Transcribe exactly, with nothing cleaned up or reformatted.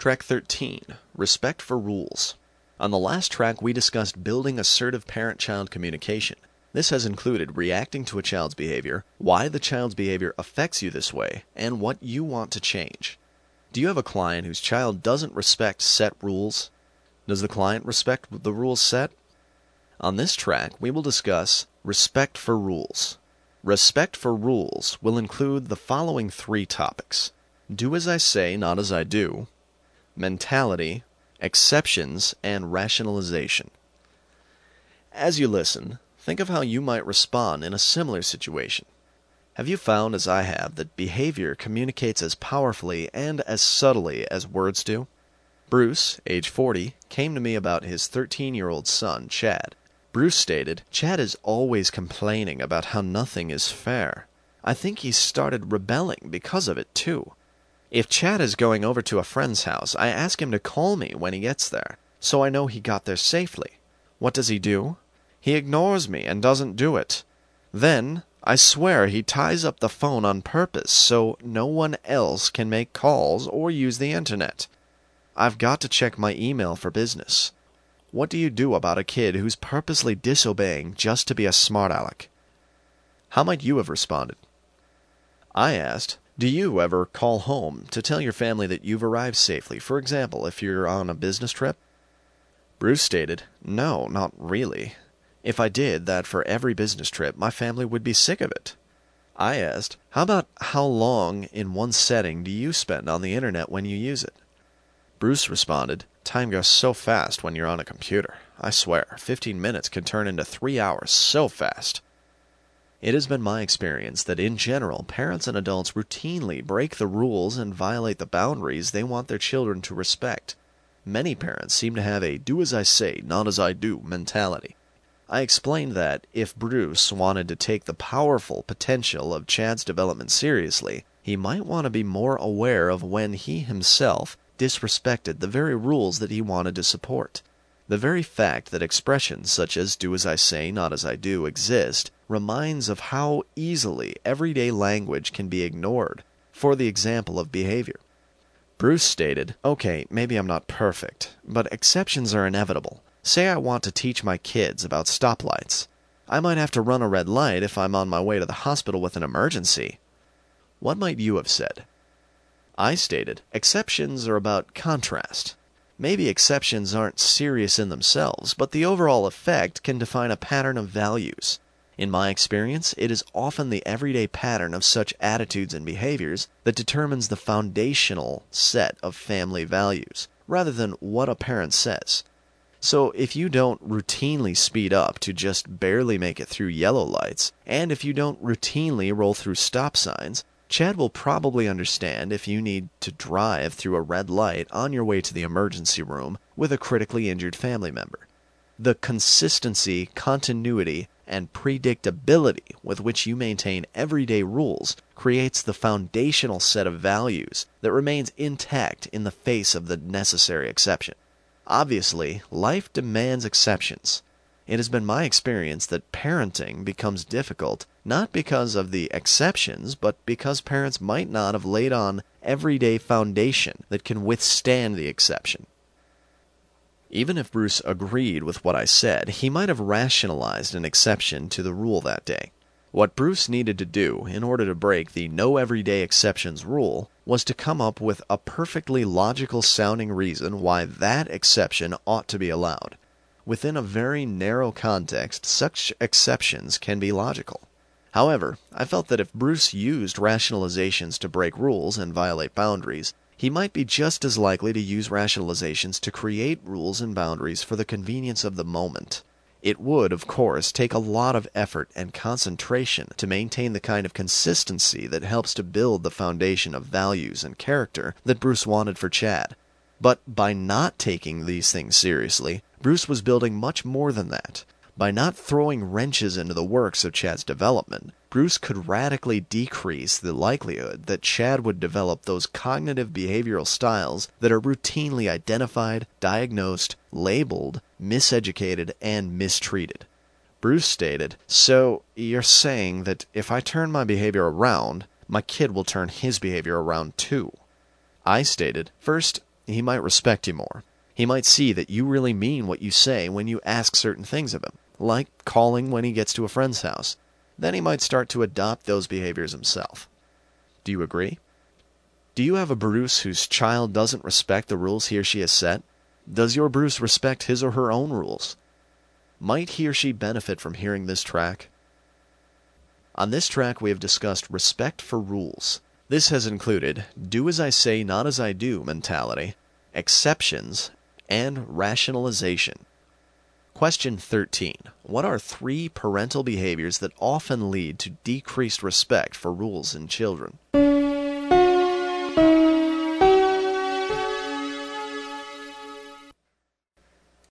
Track thirteen, Respect for Rules. On the last track, we discussed building assertive parent-child communication. This has included reacting to a child's behavior, why the child's behavior affects you this way, and what you want to change. Do you have a client whose child doesn't respect set rules? Does the client respect the rules set? On this track, we will discuss respect for rules. Respect for rules will include the following three topics: do as I say, not as I do, mentality, exceptions, and rationalization. As you listen, think of how you might respond in a similar situation. Have you found, as I have, that behavior communicates as powerfully and as subtly as words do? Bruce, age forty, came to me about his thirteen-year-old son, Chad. Bruce stated, "Chad is always complaining about how nothing is fair. I think he's started rebelling because of it, too. If Chad is going over to a friend's house, I ask him to call me when he gets there, so I know he got there safely. What does he do? He ignores me and doesn't do it. Then, I swear he ties up the phone on purpose so no one else can make calls or use the internet. I've got to check my email for business. What do you do about a kid who's purposely disobeying just to be a smart aleck?" How might you have responded? I asked, do you ever call home to tell your family that you've arrived safely, for example, if you're on a business trip? Bruce stated, "No, not really. If I did that for every business trip, my family would be sick of it." I asked, how about how long in one setting do you spend on the internet when you use it? Bruce responded, "Time goes so fast when you're on a computer. I swear, fifteen minutes can turn into three hours so fast." It has been my experience that in general, parents and adults routinely break the rules and violate the boundaries they want their children to respect. Many parents seem to have a do as I say, not as I do mentality. I explained that if Bruce wanted to take the powerful potential of Chad's development seriously, he might want to be more aware of when he himself disrespected the very rules that he wanted to support. The very fact that expressions such as do as I say, not as I do exist reminds of how easily everyday language can be ignored for the example of behavior. Bruce stated, "Okay, maybe I'm not perfect, but exceptions are inevitable. Say I want to teach my kids about stoplights. I might have to run a red light if I'm on my way to the hospital with an emergency." What might you have said? I stated, exceptions are about contrast. Maybe exceptions aren't serious in themselves, but the overall effect can define a pattern of values. In my experience, it is often the everyday pattern of such attitudes and behaviors that determines the foundational set of family values, rather than what a parent says. So if you don't routinely speed up to just barely make it through yellow lights, and if you don't routinely roll through stop signs, Chad will probably understand if you need to drive through a red light on your way to the emergency room with a critically injured family member. The consistency, continuity, and predictability with which you maintain everyday rules creates the foundational set of values that remains intact in the face of the necessary exception. Obviously, life demands exceptions. It has been my experience that parenting becomes difficult not because of the exceptions, but because parents might not have laid on everyday foundation that can withstand the exception. Even if Bruce agreed with what I said, he might have rationalized an exception to the rule that day. What Bruce needed to do in order to break the no everyday exceptions rule was to come up with a perfectly logical sounding reason why that exception ought to be allowed. Within a very narrow context, such exceptions can be logical. However, I felt that if Bruce used rationalizations to break rules and violate boundaries, he might be just as likely to use rationalizations to create rules and boundaries for the convenience of the moment. It would, of course, take a lot of effort and concentration to maintain the kind of consistency that helps to build the foundation of values and character that Bruce wanted for Chad. But by not taking these things seriously, Bruce was building much more than that. By not throwing wrenches into the works of Chad's development, Bruce could radically decrease the likelihood that Chad would develop those cognitive behavioral styles that are routinely identified, diagnosed, labeled, miseducated, and mistreated. Bruce stated, "So, you're saying that if I turn my behavior around, my kid will turn his behavior around too?" I stated, "First, he might respect you more. He might see that you really mean what you say when you ask certain things of him, like calling when he gets to a friend's house. Then he might start to adopt those behaviors himself. Do you agree? Do you have a Bruce whose child doesn't respect the rules he or she has set? Does your Bruce respect his or her own rules? Might he or she benefit from hearing this track? On this track we have discussed respect for rules. This has included do as I say, not as I do mentality, exceptions, and rationalization. Question thirteen. What are three parental behaviors that often lead to decreased respect for rules in children?